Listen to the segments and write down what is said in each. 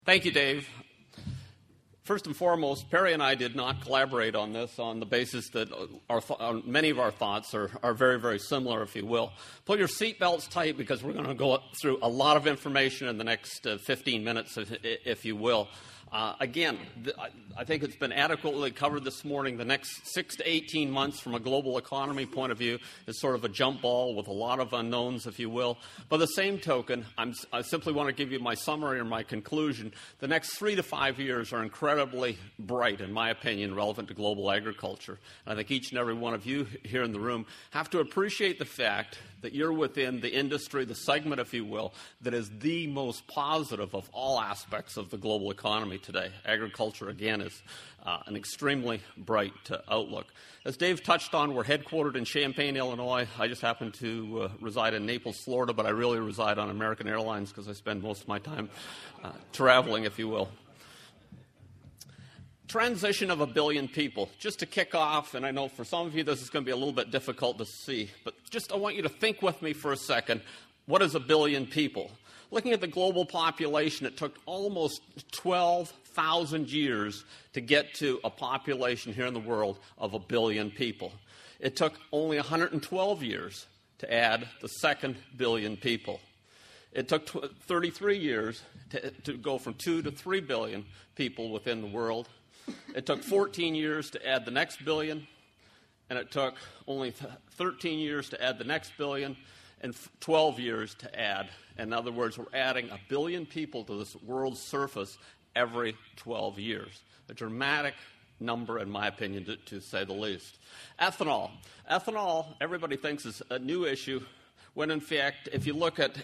Thank you, Dave. First and foremost, Perry and I did not collaborate on this on the basis that many of our thoughts are very, very similar, if you will. Pull your seatbelts tight because we're going to go through a lot of information in the next 15 minutes, if you will. Again, I think it's been adequately covered this morning. The next 6 to 18 months from a global economy point of view is sort of a jump ball with a lot of unknowns, if you will. By the same token, I simply want to give you my summary or my conclusion. The next 3 to 5 years are incredibly bright, in my opinion, relevant to global agriculture. And I think each and every one of you here in the room have to appreciate the fact that you're within the industry, the segment, if you will, that is the most positive of all aspects of the global economy today. Agriculture, again, is an extremely bright outlook. As Dave touched on, we're headquartered in Champaign, Illinois. I just happen to reside in Naples, Florida, but I really reside on American Airlines because I spend most of my time traveling, if you will. Transition of 1 billion people. Just to kick off, and I know for some of you this is going to be a little bit difficult to see, but just I want you to think with me for a second. What is 1 billion people? Looking at the global population, it took almost 12,000 years to get to a population here in the world of 1 billion people. It took only 112 years to add the second billion people. It took 33 years to go from 2 to 3 billion people within the world. It took 14 years to add the next billion, and it took only 13 years to add the next billion, and 12 years to add. In other words, we're adding 1 billion people to this world's surface every 12 years. A dramatic number, in my opinion, to say the least. Ethanol. Ethanol, everybody thinks is a new issue, when in fact, if you look at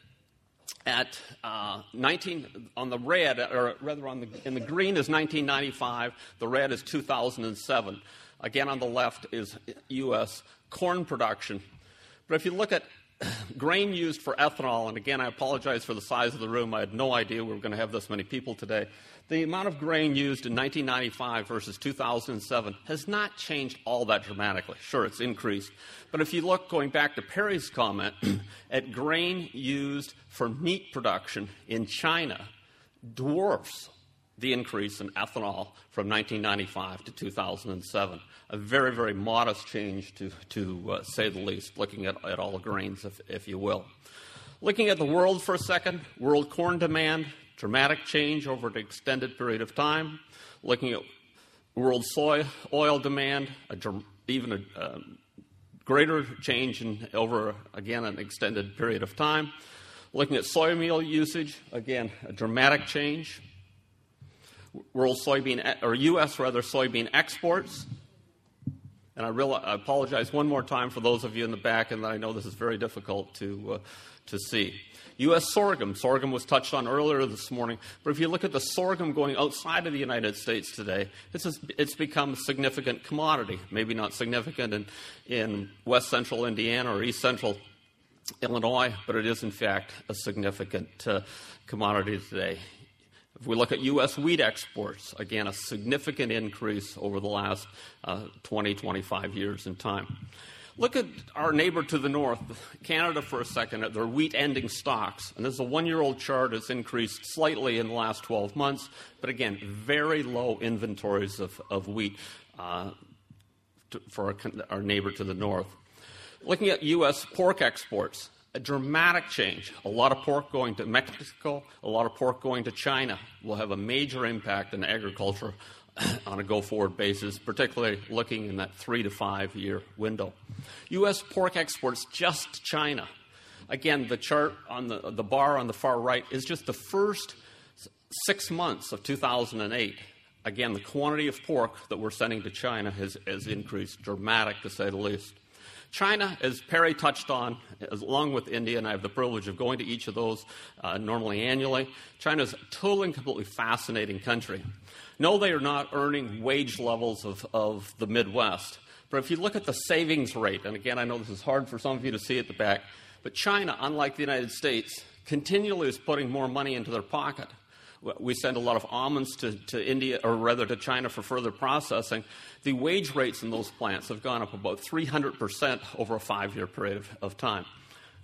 19 on the red, or rather in the green is 1995, the red is 2007. Again, on the left is U.S. corn production. But if you look at grain used for ethanol, and again, I apologize for the size of the room. I had no idea we were going to have this many people today. The amount of grain used in 1995 versus 2007 has not changed all that dramatically. Sure, it's increased. But if you look, going back to Perry's comment, at grain used for meat production in China dwarfs the increase in ethanol from 1995 to 2007. A very, very modest change to say the least, looking at all the grains, if you will. Looking at the world for a second, world corn demand, dramatic change over an extended period of time. Looking at world soy oil demand, even a greater change over, again, an extended period of time. Looking at soy meal usage, again, a dramatic change. World U.S. soybean exports. And I apologize one more time for those of you in the back, and I know this is very difficult to see. U.S. sorghum. Sorghum was touched on earlier this morning. But if you look at the sorghum going outside of the United States today, it's become a significant commodity. Maybe not significant in west central Indiana or east central Illinois, but it is, in fact, a significant commodity today. If we look at U.S. wheat exports, again, a significant increase over the last 20, 25 years in time. Look at our neighbor to the north, Canada, for a second, at their wheat ending stocks. And this is a one-year-old chart. It's increased slightly in the last 12 months. But again, very low inventories of wheat for our neighbor to the north. Looking at U.S. pork exports, a dramatic change. A lot of pork going to Mexico, a lot of pork going to China will have a major impact on agriculture on a go-forward basis, particularly looking in that 3 to 5 year window. U.S. pork exports just to China. Again, the chart on the bar on the far right is just the first 6 months of 2008. Again, the quantity of pork that we're sending to China has increased dramatic, to say the least. China, as Perry touched on, along with India, and I have the privilege of going to each of those normally annually, China is a totally and completely fascinating country. No, they are not earning wage levels of the Midwest. But if you look at the savings rate, and again, I know this is hard for some of you to see at the back, but China, unlike the United States, continually is putting more money into their pocket. We send a lot of almonds to India, or rather to China, for further processing. The wage rates in those plants have gone up about 300% over a 5-year period of time.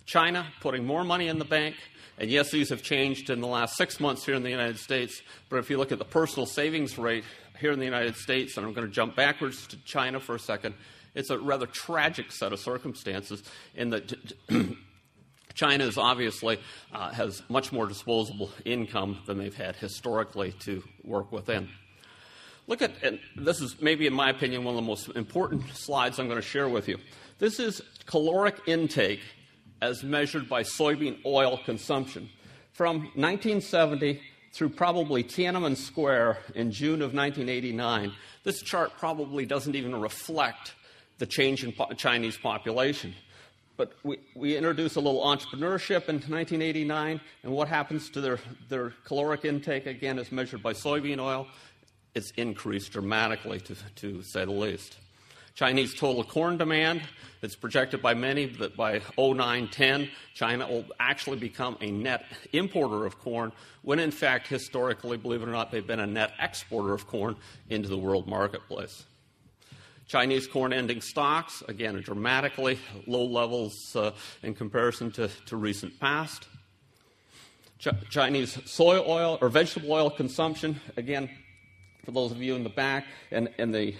China putting more money in the bank. And yes, these have changed in the last 6 months here in the United States. But if you look at the personal savings rate here in the United States, and I'm going to jump backwards to China for a second, it's a rather tragic set of circumstances in that China is obviously has much more disposable income than they've had historically to work within. Look at, and this is maybe in my opinion one of the most important slides I'm going to share with you. This is caloric intake as measured by soybean oil consumption. From 1970 through probably Tiananmen Square in June of 1989, this chart probably doesn't even reflect the change in Chinese population. But we introduce a little entrepreneurship in 1989, and what happens to their caloric intake, again, as measured by soybean oil? It's increased dramatically, to say the least. Chinese total corn demand, it's projected by many that by 2009-10, China will actually become a net importer of corn, when in fact, historically, believe it or not, they've been a net exporter of corn into the world marketplace. Chinese corn ending stocks, again, are dramatically low levels in comparison to recent past. Chinese soy oil or vegetable oil consumption, again, for those of you in the back, and the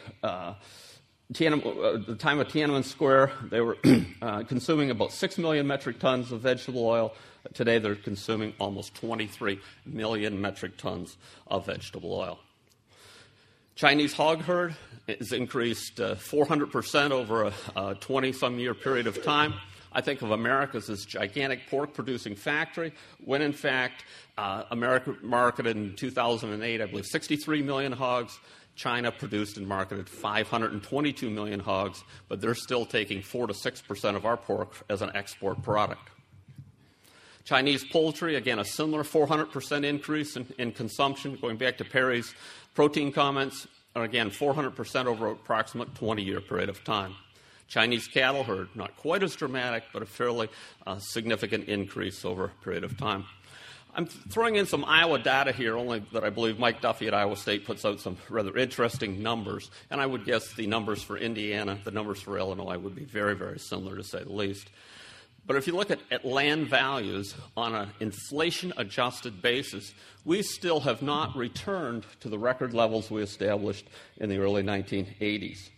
time of Tiananmen Square, they were consuming about 6 million metric tons of vegetable oil. Today, they're consuming almost 23 million metric tons of vegetable oil. Chinese hog herd has increased 400% over a 20-some year period of time. I think of America as this gigantic pork-producing factory, when in fact, America marketed in 2008, I believe, 63 million hogs. China produced and marketed 522 million hogs, but they're still taking 4 to 6% of our pork as an export product. Chinese poultry, again, a similar 400% increase in consumption, going back to Perry's protein comments, and again, 400% over an approximate 20-year period of time. Chinese cattle herd, not quite as dramatic, but a fairly significant increase over a period of time. I'm throwing in some Iowa data here, only that I believe Mike Duffy at Iowa State puts out some rather interesting numbers, and I would guess the numbers for Indiana, the numbers for Illinois would be very, very similar, to say the least. But if you look at land values on an inflation-adjusted basis, we still have not returned to the record levels we established in the early 1980s.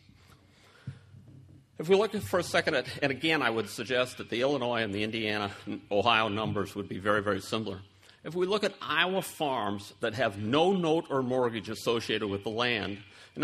If we look for a second at, and again, I would suggest that the Illinois and the Indiana and Ohio numbers would be very, very similar. If we look at Iowa farms that have no note or mortgage associated with the land, in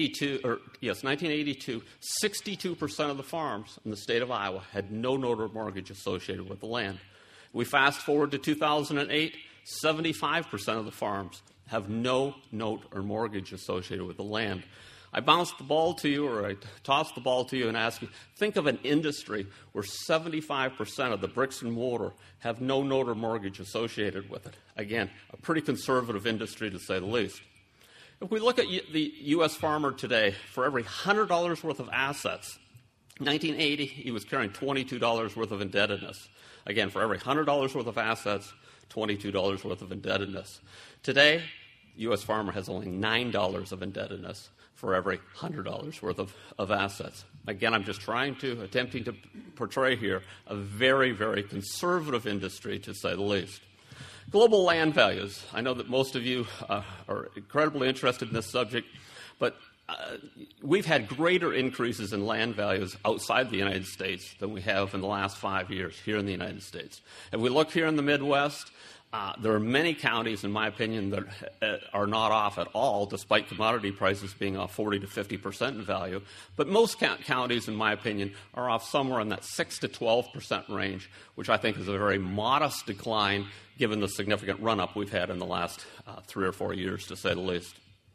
1982, 62% of the farms in the state of Iowa had no note or mortgage associated with the land. We fast forward to 2008, 75% of the farms have no note or mortgage associated with the land. I bounced the ball to you, or I tossed the ball to you and asked you, think of an industry where 75% of the bricks and mortar have no note or mortgage associated with it. Again, a pretty conservative industry, to say the least. If we look at the U.S. farmer today, for every $100 worth of assets, 1980, he was carrying $22 worth of indebtedness. Again, for every $100 worth of assets, $22 worth of indebtedness. Today, U.S. farmer has only $9 of indebtedness for every $100 worth of assets. Again, I'm just attempting to portray here a very, very conservative industry, to say the least. Global land values. I know that most of you are incredibly interested in this subject, but we've had greater increases in land values outside the United States than we have in the last 5 years here in the United States. If we look here in the Midwest, there are many counties, in my opinion, that are not off at all, despite commodity prices being off 40 to 50% in value. But most counties, in my opinion, are off somewhere in that 6 to 12% range, which I think is a very modest decline given the significant run-up we've had in the last 3 or 4 years, to say the least.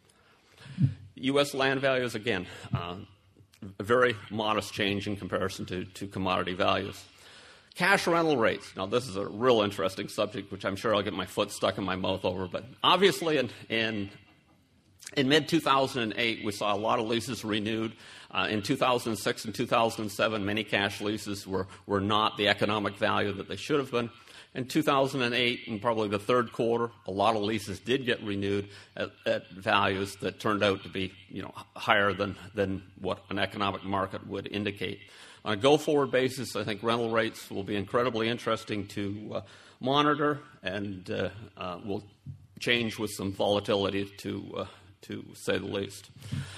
U.S. land values, again, a very modest change in comparison to commodity values. Cash rental rates. Now, this is a real interesting subject, which I'm sure I'll get my foot stuck in my mouth over. But obviously, in mid-2008, we saw a lot of leases renewed. In 2006 and 2007, many cash leases were not the economic value that they should have been. In 2008, and probably the third quarter, a lot of leases did get renewed at values that turned out to be, higher than what an economic market would indicate. On a go-forward basis, I think rental rates will be incredibly interesting to monitor and will change with some volatility, to say the least.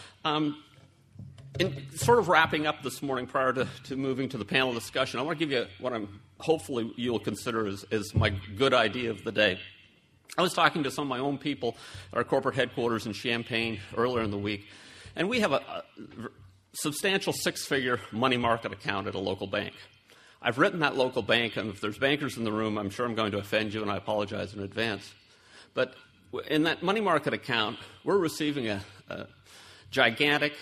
In sort of wrapping up this morning prior to moving to the panel discussion, I want to give you what hopefully you'll consider as my good idea of the day. I was talking to some of my own people at our corporate headquarters in Champaign earlier in the week, and we have a substantial six-figure money market account at a local bank. I've written that local bank, and if there's bankers in the room, I'm sure I'm going to offend you, and I apologize in advance. But in that money market account, we're receiving a gigantic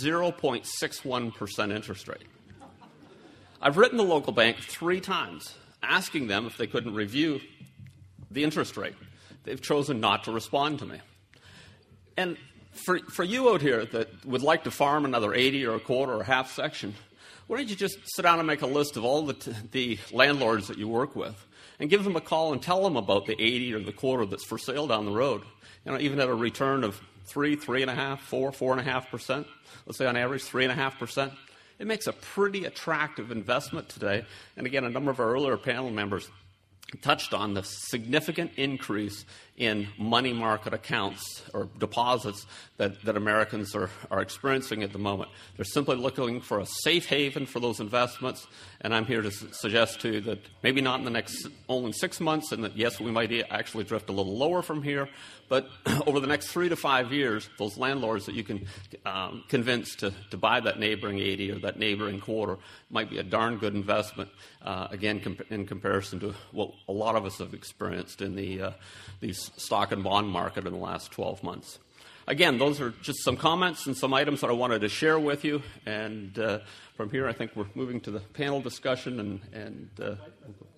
0.61% interest rate. I've written the local bank 3 times, asking them if they couldn't review the interest rate. They've chosen not to respond to me. And for you out here that would like to farm another 80 or a quarter or a half section, why don't you just sit down and make a list of all the landlords that you work with and give them a call and tell them about the 80 or the quarter that's for sale down the road. Even at a return of 3.5%, 4.5%, let's say on average 3.5%, it makes a pretty attractive investment today. And again, a number of our earlier panel members touched on the significant increase in money market accounts or deposits that Americans are experiencing at the moment. They're simply looking for a safe haven for those investments, and I'm here to suggest to you that maybe not in the next only 6 months, and that, yes, we might actually drift a little lower from here, but over the next 3 to 5 years, those landlords that you can convince to buy that neighboring 80 or that neighboring quarter might be a darn good investment, again, in comparison to what a lot of us have experienced in these stock and bond market in the last 12 months. Again, those are just some comments and some items that I wanted to share with you. And from here, I think we're moving to the panel discussion.